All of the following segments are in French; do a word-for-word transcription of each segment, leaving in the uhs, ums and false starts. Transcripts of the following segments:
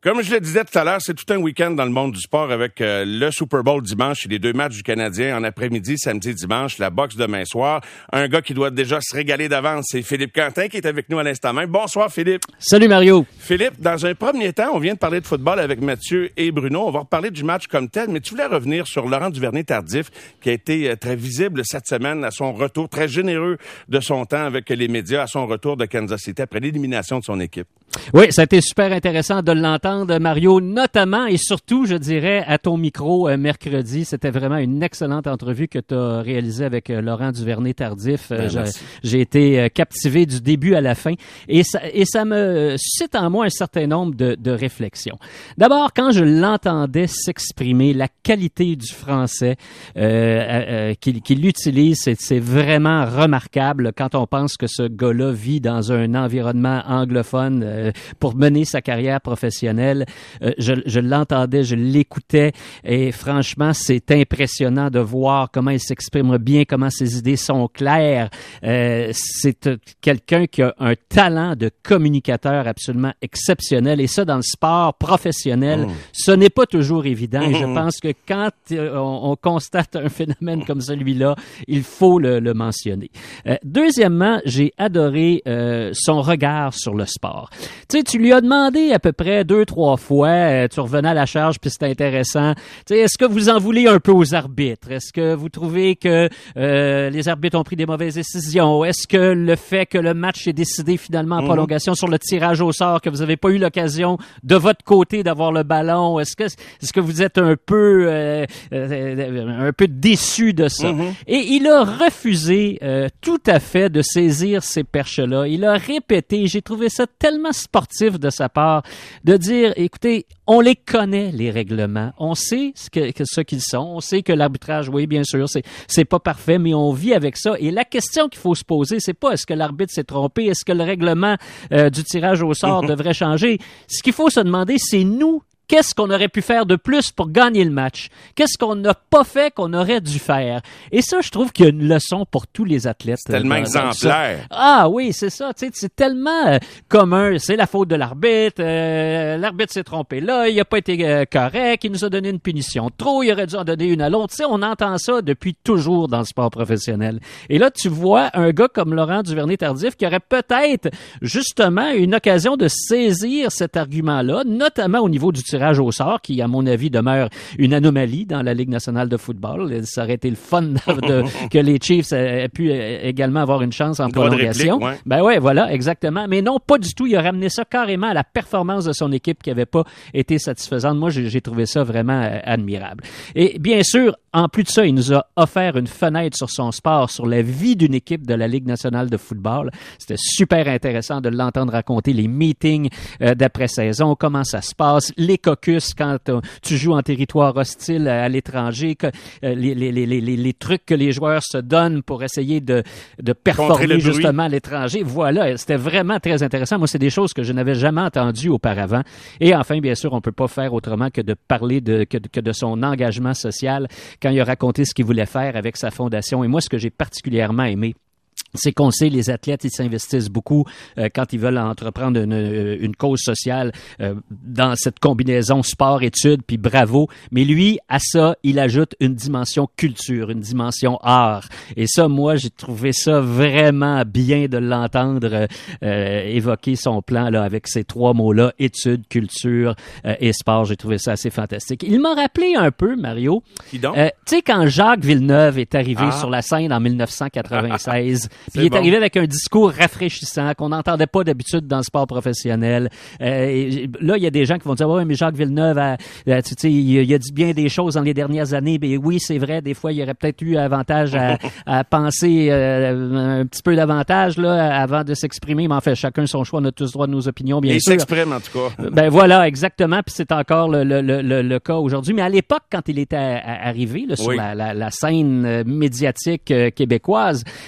Comme je le disais tout à l'heure, c'est tout un week-end dans le monde du sport avec euh, le Super Bowl dimanche et les deux matchs du Canadien en après-midi, samedi, dimanche, la boxe demain soir. Un gars qui doit déjà se régaler d'avance, c'est Philippe Quentin qui est avec nous à l'instant même. Bonsoir Philippe. Salut Mario. Philippe, dans un premier temps, on vient de parler de football avec Mathieu et Bruno. On va reparler du match comme tel, mais tu voulais revenir sur Laurent Duvernay-Tardif qui a été euh, très visible cette semaine à son retour, très généreux de son temps avec les médias à son retour de Kansas City après l'élimination de son équipe. Oui, ça a été super intéressant de l'entendre, Mario, notamment et surtout, je dirais, à ton micro euh, mercredi. C'était vraiment une excellente entrevue que tu as réalisée avec euh, Laurent Duvernay-Tardif. Euh, ben, j'ai, j'ai été euh, captivé du début à la fin et ça, et ça me suscite en moi un certain nombre de, de réflexions. D'abord, quand je l'entendais s'exprimer, la qualité du français euh, euh, qu'il, qu'il utilise, c'est, c'est vraiment remarquable quand on pense que ce gars-là vit dans un environnement anglophone euh, pour mener sa carrière professionnelle. Euh, je, je l'entendais, je l'écoutais et franchement, c'est impressionnant de voir comment il s'exprime bien, comment ses idées sont claires. Euh, c'est euh, quelqu'un qui a un talent de communicateur absolument exceptionnel et ça, dans le sport professionnel, oh. ce n'est pas toujours évident et je pense que quand euh, on, on constate un phénomène comme celui-là, il faut le, le mentionner. Euh, deuxièmement, j'ai adoré euh, son regard sur le sport. Tu sais, tu lui as demandé à peu près deux, trois fois, euh, tu revenais à la charge, puis c'était intéressant. Tu sais, est-ce que vous en voulez un peu aux arbitres? Est-ce que vous trouvez que euh, les arbitres ont pris des mauvaises décisions? Est-ce que le fait que le match est décidé finalement en mmh. prolongation sur le tirage au sort, que vous n'avez pas eu l'occasion de votre côté d'avoir le ballon, est-ce que est-ce que vous êtes un peu euh, euh, un peu déçu de ça? Mmh. Et il a refusé euh, tout à fait de saisir ces perches-là. Il a répété, j'ai trouvé ça tellement sportif de sa part, de dire, écoutez, on les connaît, les règlements. On sait ce, que, que, ce qu'ils sont. On sait que l'arbitrage, oui, bien sûr, c'est, c'est pas parfait, mais on vit avec ça. Et la question qu'il faut se poser, c'est pas est-ce que l'arbitre s'est trompé, est-ce que le règlement euh, du tirage au sort devrait changer. Ce qu'il faut se demander, c'est nous, qu'est-ce qu'on aurait pu faire de plus pour gagner le match? Qu'est-ce qu'on n'a pas fait qu'on aurait dû faire? Et ça, je trouve qu'il y a une leçon pour tous les athlètes. C'est tellement exemplaire. Ah oui, c'est ça. Tu sais, c'est tellement euh, commun. C'est la faute de l'arbitre. Euh, l'arbitre s'est trompé là. Il n'a pas été euh, correct. Il nous a donné une punition trop. Il aurait dû en donner une à l'autre. Tu sais, on entend ça depuis toujours dans le sport professionnel. Et là, tu vois un gars comme Laurent Duvernay-Tardif qui aurait peut-être justement une occasion de saisir cet argument-là, notamment au niveau du tirage au sort, qui, à mon avis, demeure une anomalie dans la Ligue nationale de football. Ça aurait été le fun de, que les Chiefs aient pu également avoir une chance en prolongation. Réplique, ouais. Ben ouais, voilà, exactement. Mais non, pas du tout. Il a ramené ça carrément à la performance de son équipe qui n'avait pas été satisfaisante. Moi, j'ai, j'ai trouvé ça vraiment euh, admirable. Et bien sûr, en plus de ça, il nous a offert une fenêtre sur son sport, sur la vie d'une équipe de la Ligue nationale de football. C'était super intéressant de l'entendre raconter les meetings euh, d'après-saison, comment ça se passe, les caucus quand euh, tu joues en territoire hostile à, à l'étranger, que, euh, les, les, les, les, les trucs que les joueurs se donnent pour essayer de, de performer justement à l'étranger. Voilà, c'était vraiment très intéressant. Moi, c'est des choses que je n'avais jamais entendues auparavant. Et enfin, bien sûr, on peut pas faire autrement que de parler de, que, que de son engagement social quand il a raconté ce qu'il voulait faire avec sa fondation. Et moi, ce que j'ai particulièrement aimé, c'est qu'on sait, les athlètes, ils s'investissent beaucoup euh, quand ils veulent entreprendre une, une cause sociale euh, dans cette combinaison sport-études, puis bravo. Mais lui, à ça, il ajoute une dimension culture, une dimension art. Et ça, moi, j'ai trouvé ça vraiment bien de l'entendre euh, évoquer son plan là avec ces trois mots-là, études, culture euh, et sport. J'ai trouvé ça assez fantastique. Il m'a rappelé un peu, Mario, Qui donc? Euh, tu sais, quand Jacques Villeneuve est arrivé ah. sur la scène en dix-neuf cent quatre-vingt-seize, C'est il est bon. arrivé avec un discours rafraîchissant qu'on n'entendait pas d'habitude dans le sport professionnel. Euh, et là, il y a des gens qui vont dire « Ouais, mais Jacques Villeneuve, a, a, tu sais, il, il a dit bien des choses dans les dernières années. » Mais oui, c'est vrai, des fois, il y aurait peut-être eu avantage à, à penser euh, un petit peu davantage là avant de s'exprimer. Mais en fait, chacun son choix, on a tous droit de nos opinions, bien Et sûr. il s'exprime, en tout cas. Ben voilà, exactement. Puis c'est encore le, le, le, le cas aujourd'hui. Mais à l'époque, quand il était à, à arrivé là, sur oui. la, la, la scène médiatique euh, québécoise, euh, il,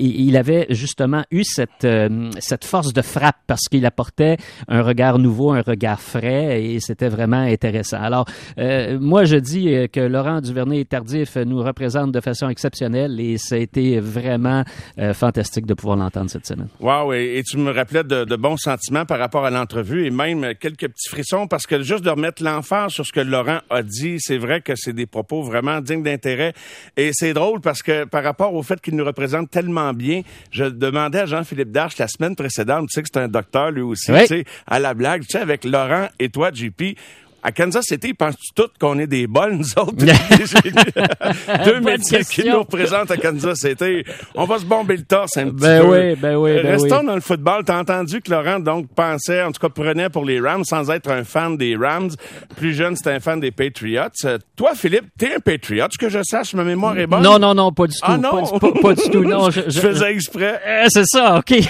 il avait justement eu cette, euh, cette force de frappe parce qu'il apportait un regard nouveau, un regard frais et c'était vraiment intéressant. Alors, euh, moi, je dis que Laurent Duvernay-Tardif nous représente de façon exceptionnelle et ça a été vraiment euh, fantastique de pouvoir l'entendre cette semaine. Wow, et, et tu me rappelais de, de bons sentiments par rapport à l'entrevue et même quelques petits frissons parce que juste de remettre l'emphase sur ce que Laurent a dit, c'est vrai que c'est des propos vraiment dignes d'intérêt et c'est drôle parce que par rapport au fait qu'il nous représente tellement bien, je demandais à Jean-Philippe Darche la semaine précédente, tu sais que c'est un docteur lui aussi, oui. Tu sais, à la blague, tu sais, avec Laurent et toi, J P, à Kansas City, penses-tu tous qu'on est des bols, nous autres? Deux médecins qui nous représentent à Kansas City. On va se bomber le torse un petit ben peu. Oui, ben oui, ben Restons oui. dans le football. T'as entendu que Laurent, donc, pensait, en tout cas, prenait pour les Rams sans être un fan des Rams. Plus jeune, c'était un fan des Patriots. Toi, Philippe, t'es un Patriot, que je sache, ma mémoire est bonne? Non, non, non, pas du tout. Ah non? Pas, pas, pas du tout, non. Je, je, je faisais exprès. Euh, c'est ça, OK.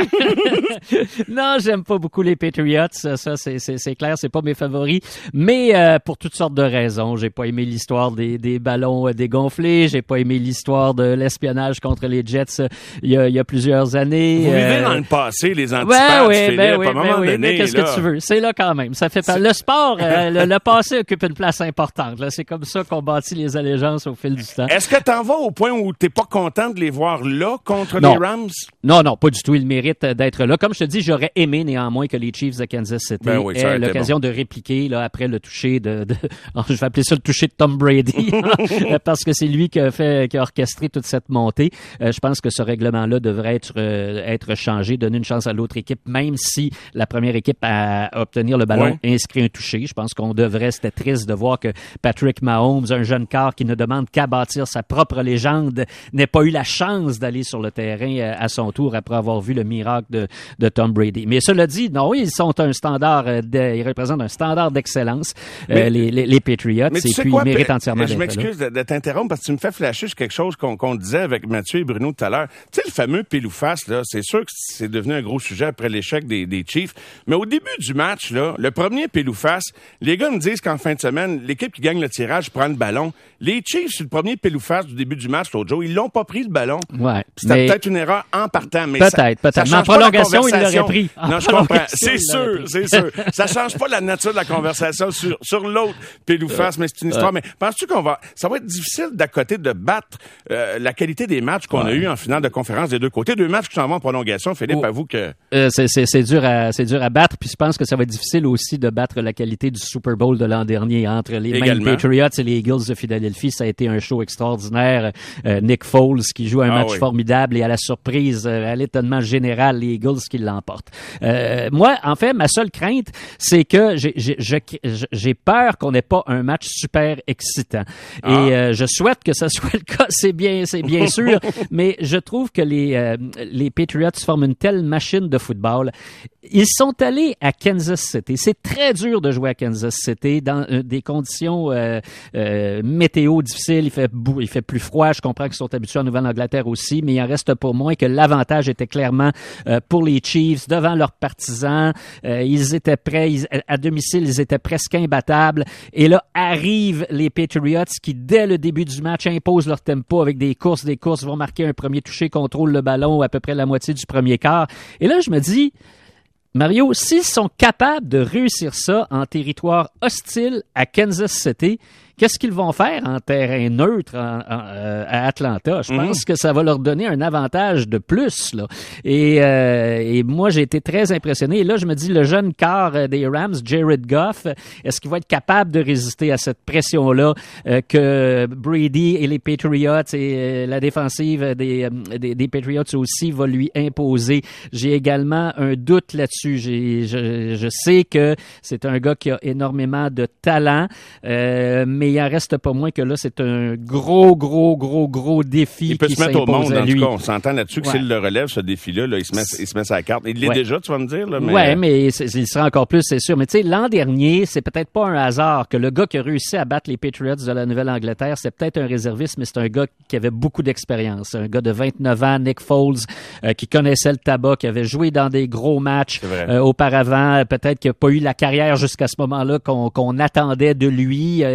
Non, j'aime pas beaucoup les Patriots. Ça, c'est, c'est, c'est clair, c'est pas mes favoris. Mais euh, pour toutes sortes de raisons. J'ai pas aimé l'histoire des, des ballons dégonflés. J'ai pas aimé l'histoire de l'espionnage contre les Jets euh, il, y a, il y a plusieurs années. Vous vivez euh... dans le passé, les antipathes, ouais, Philippe, ben oui, à un moment ben oui, donné. Mais qu'est-ce là... que tu veux? C'est là quand même. Ça fait pas... Le sport, euh, le, le passé occupe une place importante. Là. C'est comme ça qu'on bâtit les allégeances au fil du temps. Est-ce que t'en vas au point où t'es pas content de les voir là contre non. les Rams? Non, non, pas du tout. Ils méritent d'être là. Comme je te dis, j'aurais aimé néanmoins que les Chiefs de Kansas City ben oui, aient l'occasion bon. de répliquer là, après le toucher de, de je vais appeler ça le toucher de Tom Brady parce que c'est lui qui a fait, qui a orchestré toute cette montée. Euh, je pense que ce règlement-là devrait être euh, être changé, donner une chance à l'autre équipe, même si la première équipe à, à obtenir le ballon ouais. inscrit un toucher. Je pense qu'on devrait, c'était triste de voir que Patrick Mahomes, un jeune quart qui ne demande qu'à bâtir sa propre légende, n'ait pas eu la chance d'aller sur le terrain à son tour après avoir vu le miracle de, de Tom Brady. Mais cela dit, non, ils sont un standard, de, ils représentent un standard d'excellence, mais, euh, les, les, les Patriots, et puis quoi, ils méritent entièrement je d'être là. Je m'excuse de, de t'interrompre parce que tu me fais flasher sur quelque chose qu'on, qu'on disait avec Mathieu et Bruno tout à l'heure. Tu sais, le fameux pile ou face, là, c'est sûr que c'est devenu un gros sujet après l'échec des, des Chiefs. Mais au début du match, là, le premier pile ou face, les gars me disent qu'en fin de semaine, l'équipe qui gagne le tirage prend le ballon. Les Chiefs, sur le premier pile ou face du début du match, l'autre jour, ils l'ont pas pris le ballon. Ouais. C'était mais... peut-être une erreur en partant, mais peut-être, ça, peut-être. Ça mais en prolongation, il l'aurait pris. En non, je comprends. C'est sûr, c'est sûr. Ça change pas la nature de la conversation sur, sur l'autre pile ou face, mais c'est une histoire. Euh. Mais penses-tu qu'on va, ça va être difficile d'à côté de battre euh, la qualité des matchs qu'on ouais. a eu en finale de conférence des deux côtés? Deux matchs qui s'en vont en prolongation, Philippe, oh. avoue que... Euh, c'est, c'est, c'est dur à, c'est dur à battre, puis je pense que ça va être difficile aussi de battre la qualité du Super Bowl de l'an dernier entre les mêmes Patriots et les Eagles de Philadelphie. Ça a été un show extraordinaire. Euh, Nick Foles qui joue un ah, match oui. formidable et à la surprise, à l'étonnement général, les Eagles qui l'emportent. Euh, moi, en fait, ma seule crainte, c'est que j'ai, j'ai, j'ai, j'ai peur qu'on n'ait pas un match super excitant. Ah. Et euh, je souhaite que ça soit le cas, c'est bien, c'est bien sûr, mais je trouve que les, euh, les Patriots forment une telle machine de football. Ils sont allés à Kansas City. C'est très dur de jouer à Kansas City dans euh, des conditions euh, euh, météo difficiles. Il fait bou- il fait plus froid. Je comprends qu'ils sont habitués en Nouvelle-Angleterre aussi, mais il en reste pour moins que l'avantage était clairement euh, pour les Chiefs devant leurs partisans. Euh, ils étaient prêts. Ils, à domicile, ils étaient presque imbattables. Et là, arrivent les Patriots qui, dès le début du match, imposent leur tempo avec des courses. Des courses vont marquer un premier toucher, contrôlent le ballon à peu près la moitié du premier quart. Et là, je me dis... Mario, s'ils sont capables de réussir ça en territoire hostile à Kansas City, qu'est-ce qu'ils vont faire en terrain neutre en, en, euh, à Atlanta? Je pense mmh. que ça va leur donner un avantage de plus, là. Et, euh, et moi, j'ai été très impressionné. Et là, je me dis, le jeune quart des Rams, Jared Goff, est-ce qu'il va être capable de résister à cette pression-là euh, que Brady et les Patriots et euh, la défensive des, euh, des, des Patriots aussi va lui imposer? J'ai également un doute là-dessus. J'ai, je, je sais que c'est un gars qui a énormément de talent, euh, mais il en reste pas moins que là, c'est un gros, gros, gros, gros défi il peut qui se mettre au monde, à en lui. tout cas. On s'entend là-dessus que ouais. s'il le relève, ce défi-là, là, il, se met, il se met sa carte. Il l'est ouais. déjà, tu vas me dire. Là, mais... Oui, mais il sera encore plus, c'est sûr. Mais tu sais, l'an dernier, c'est peut-être pas un hasard que le gars qui a réussi à battre les Patriots de la Nouvelle-Angleterre, c'est peut-être un réserviste, mais c'est un gars qui avait beaucoup d'expérience. Un gars de vingt-neuf ans, Nick Foles, euh, qui connaissait le tabac, qui avait joué dans des gros matchs euh, auparavant. Peut-être qu'il n'a pas eu la carrière jusqu'à ce moment-là qu'on, qu'on attendait de lui. Euh, il est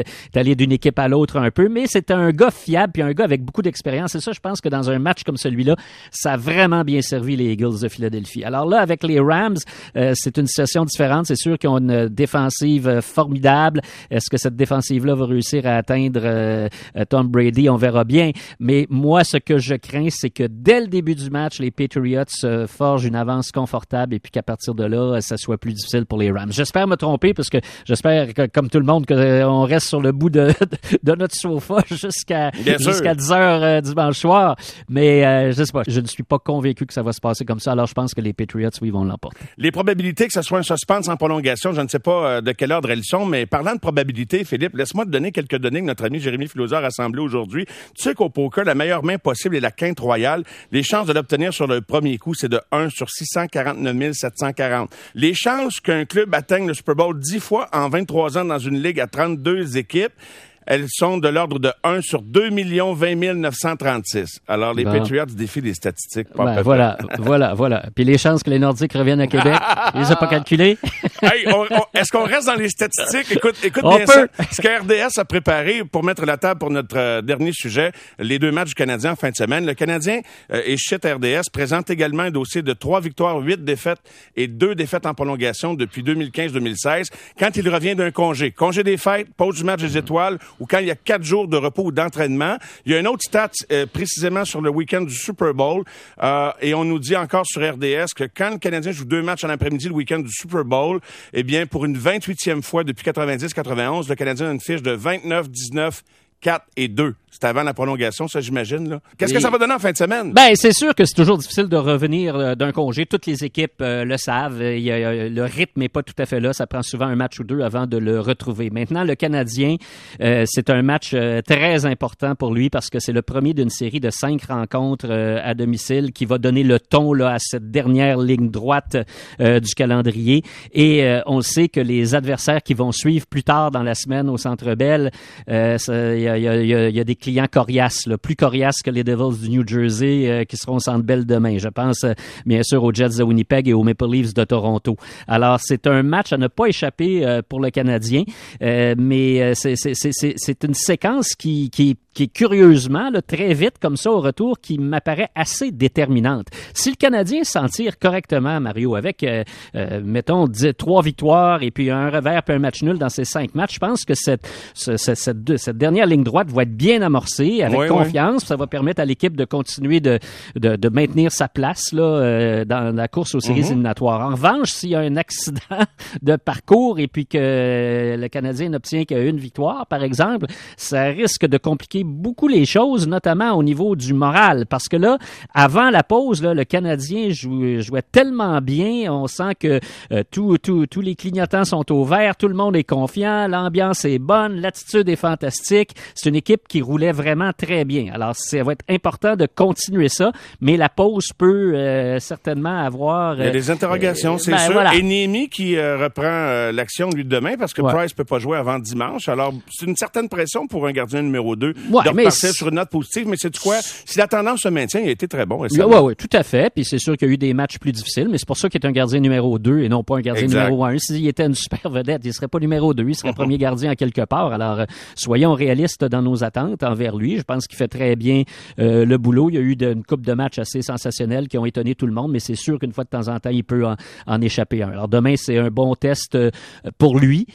d'aller d'une équipe à l'autre un peu, mais c'est un gars fiable puis un gars avec beaucoup d'expérience. Et ça, je pense que dans un match comme celui-là, ça a vraiment bien servi les Eagles de Philadelphie. Alors là, avec les Rams, euh, c'est une situation différente. C'est sûr qu'ils ont une défensive formidable. Est-ce que cette défensive-là va réussir à atteindre euh, Tom Brady? On verra bien. Mais moi, ce que je crains, c'est que dès le début du match, les Patriots euh, forgent une avance confortable et puis qu'à partir de là, ça soit plus difficile pour les Rams. J'espère me tromper parce que j'espère, que, comme tout le monde, qu'on reste sur le bout de, de, de notre sofa jusqu'à, jusqu'à dix heures euh, dimanche soir. Mais euh, je sais pas, je ne suis pas convaincu que ça va se passer comme ça. Alors, je pense que les Patriots, oui, vont l'emporter. Les probabilités que ce soit un suspense en prolongation, je ne sais pas euh, de quel ordre elles sont, mais parlant de probabilités, Philippe, laisse-moi te donner quelques données que notre ami Jérémy Filosa a rassemblées aujourd'hui. Tu sais qu'au poker, la meilleure main possible est la quinte royale. Les chances de l'obtenir sur le premier coup, c'est de un sur six cent quarante-neuf mille sept cent quarante. Les chances qu'un club atteigne le Super Bowl dix fois en vingt-trois ans dans une ligue à trente-deux équipes, elles sont de l'ordre de un sur deux millions vingt mille neuf cent trente-six. Alors, les bon. Patriots défient les statistiques. Pas ben, voilà, voilà, voilà. Puis les chances que les Nordiques reviennent à Québec, ils les ont pas calculées. Hey, on, on, est-ce qu'on reste dans les statistiques? Écoute, écoute bien ça. Ce que R D S a préparé pour mettre la table pour notre euh, dernier sujet, les deux matchs du Canadien en fin de semaine. Le Canadien euh, et Shit R D S présente également un dossier de trois victoires, huit défaites et deux défaites en prolongation depuis deux mille quinze deux mille seize. Quand il revient d'un congé, congé des fêtes, pause du match des étoiles, ou quand il y a quatre jours de repos ou d'entraînement. Il y a une autre stat euh, précisément sur le week-end du Super Bowl euh, et on nous dit encore sur R D S que quand le Canadien joue deux matchs en après-midi le week-end du Super Bowl, eh bien, pour une vingt-huitième fois depuis quatre-vingt-dix quatre-vingt-onze, le Canadien a une fiche de vingt-neuf dix-neuf quatre et deux. C'était avant la prolongation, ça, j'imagine, là. Qu'est-ce et... que ça va donner en fin de semaine? Ben, c'est sûr que c'est toujours difficile de revenir euh, d'un congé. Toutes les équipes euh, le savent. Il y a, le rythme n'est pas tout à fait là. Ça prend souvent un match ou deux avant de le retrouver. Maintenant, le Canadien, euh, c'est un match euh, très important pour lui parce que c'est le premier d'une série de cinq rencontres euh, à domicile qui va donner le ton là, à cette dernière ligne droite euh, du calendrier. Et euh, on sait que les adversaires qui vont suivre plus tard dans la semaine au Centre Bell, euh, ça, y a, y a, y a, y a des clients coriaces, là, plus coriaces que les Devils du New Jersey euh, qui seront au Centre Bell demain. Je pense euh, bien sûr aux Jets de Winnipeg et aux Maple Leafs de Toronto. Alors, c'est un match à ne pas échapper euh, pour le Canadien, euh, mais euh, c'est, c'est, c'est, c'est, c'est une séquence qui, qui, qui est curieusement, là, très vite, comme ça, au retour, qui m'apparaît assez déterminante. Si le Canadien s'en tire correctement, Mario, avec, euh, euh, mettons, dix, trois victoires et puis un revers puis un match nul dans ces cinq matchs, je pense que cette, cette, cette, cette dernière ligne droite va être bien amorcée, avec oui, confiance. Oui. Ça va permettre à l'équipe de continuer de, de, de maintenir sa place là, euh, dans la course aux séries mm-hmm. éliminatoires. En revanche, s'il y a un accident de parcours et puis que le Canadien n'obtient qu'une victoire, par exemple, ça risque de compliquer beaucoup les choses, notamment au niveau du moral. Parce que là, avant la pause, là, le Canadien jouait, jouait tellement bien. On sent que euh, tous tout, tout les clignotants sont au vert, tout le monde est confiant, l'ambiance est bonne, l'attitude est fantastique. C'est une équipe qui roulait vraiment très bien. Alors, ça va être important de continuer ça, mais la pause peut euh, certainement avoir... Euh, Il y a des interrogations, euh, c'est ben, sûr. Voilà. Et Niemi qui euh, reprend euh, l'action, lui, demain, parce que ouais. Price peut pas jouer avant dimanche. Alors, c'est une certaine pression pour un gardien numéro deux ouais, de repartir sur une note positive. Mais c'est quoi? Si la tendance se maintient, il a été très bon récemment. Oui, oui, tout à fait. Puis c'est sûr qu'il y a eu des matchs plus difficiles, mais c'est pour ça qu'il est un gardien numéro deux et non pas un gardien exact. numéro un. S'il était une super vedette, il serait pas numéro deux, il serait uh-huh. premier gardien à quelque part. Alors, euh, soyons réalistes dans nos attentes envers lui. Je pense qu'il fait très bien euh, le boulot. Il y a eu de, une couple de matchs assez sensationnels qui ont étonné tout le monde, mais c'est sûr qu'une fois de temps en temps, il peut en, en échapper un. Alors demain, c'est un bon test euh, pour lui.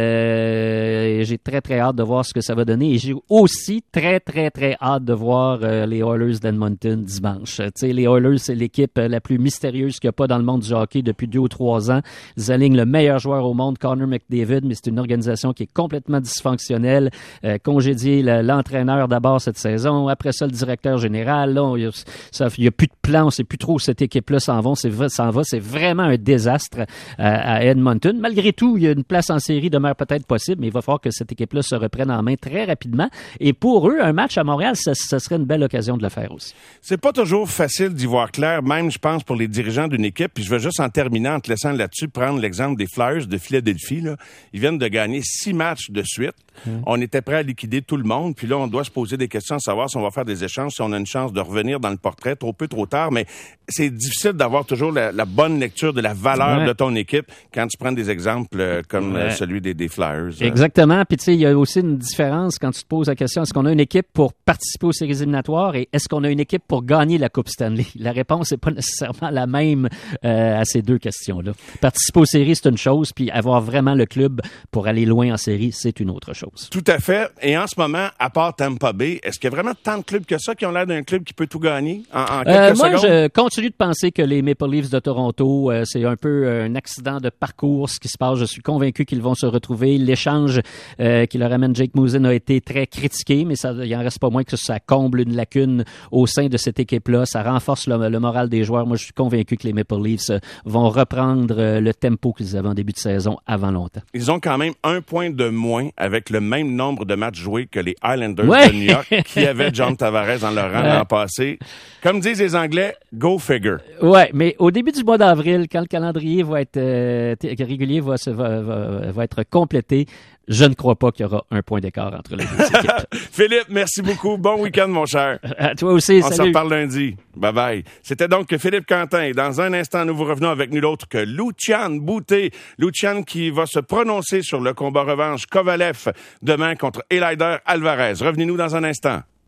Euh, j'ai très, très hâte de voir ce que ça va donner. Et j'ai aussi très, très, très hâte de voir euh, les Oilers d'Edmonton dimanche. Tu sais, les Oilers, c'est l'équipe la plus mystérieuse qu'il n'y a pas dans le monde du hockey depuis deux ou trois ans. Ils alignent le meilleur joueur au monde, Connor McDavid, mais c'est une organisation qui est complètement dysfonctionnelle. Euh, congédier l'entraîneur d'abord cette saison, après ça le directeur général. Là, il n'y a, a plus de plan, on ne sait plus trop où cette équipe-là s'en va. C'est, s'en va. C'est vraiment un désastre à, à Edmonton. Malgré tout, il y a une place en série demeure peut-être possible, mais il va falloir que cette équipe-là se reprenne en main très rapidement. Et pour eux, un match à Montréal, ça, ça serait une belle occasion de le faire aussi. C'est pas toujours facile d'y voir clair, même, je pense, pour les dirigeants d'une équipe. Puis je veux juste en terminant, en te laissant là-dessus, prendre l'exemple des Flyers de Philadelphie. Là. Ils viennent de gagner six matchs de suite. Mmh. On était prêt à liquider aider tout le monde. Puis là, on doit se poser des questions, à savoir si on va faire des échanges, si on a une chance de revenir dans le portrait trop peu, trop tard. Mais c'est difficile d'avoir toujours la, la bonne lecture de la valeur ouais. de ton équipe quand tu prends des exemples euh, comme ouais. euh, celui des, des Flyers. Exactement. Puis tu sais, il y a aussi une différence quand tu te poses la question, est-ce qu'on a une équipe pour participer aux séries éliminatoires et est-ce qu'on a une équipe pour gagner la Coupe Stanley? La réponse n'est pas nécessairement la même euh, à ces deux questions-là. Participer aux séries, c'est une chose, puis avoir vraiment le club pour aller loin en série, c'est une autre chose. Tout à fait. Et en ce moment, à part Tampa Bay, est-ce qu'il y a vraiment tant de clubs que ça qui ont l'air d'un club qui peut tout gagner en, en quelques euh, moi, secondes? Moi, je continue de penser que les Maple Leafs de Toronto, euh, c'est un peu un accident de parcours, ce qui se passe. Je suis convaincu qu'ils vont se retrouver. L'échange euh, qui leur amène Jake Muzzin a été très critiqué, mais ça, il en reste pas moins que ça comble une lacune au sein de cette équipe-là. Ça renforce le, le moral des joueurs. Moi, je suis convaincu que les Maple Leafs vont reprendre euh, le tempo qu'ils avaient en début de saison avant longtemps. Ils ont quand même un point de moins avec le même nombre de matchs joués que les Islanders ouais. de New York qui avaient John Tavares dans leur rang ouais. l'an passé. Comme disent les Anglais, go figure. Ouais, mais au début du mois d'avril, quand le calendrier va être euh, régulier va, se, va, va, va être complété, je ne crois pas qu'il y aura un point d'écart entre les deux équipes. Philippe, merci beaucoup. Bon week-end, mon cher. À toi aussi, On salut. On se reparle lundi. Bye-bye. C'était donc Philippe Quentin. Et dans un instant, nous vous revenons avec nul autre que Lucian Boutet. Lucian qui va se prononcer sur le combat revanche Kovalev demain contre Eleider Alvarez. Revenez-nous dans un instant.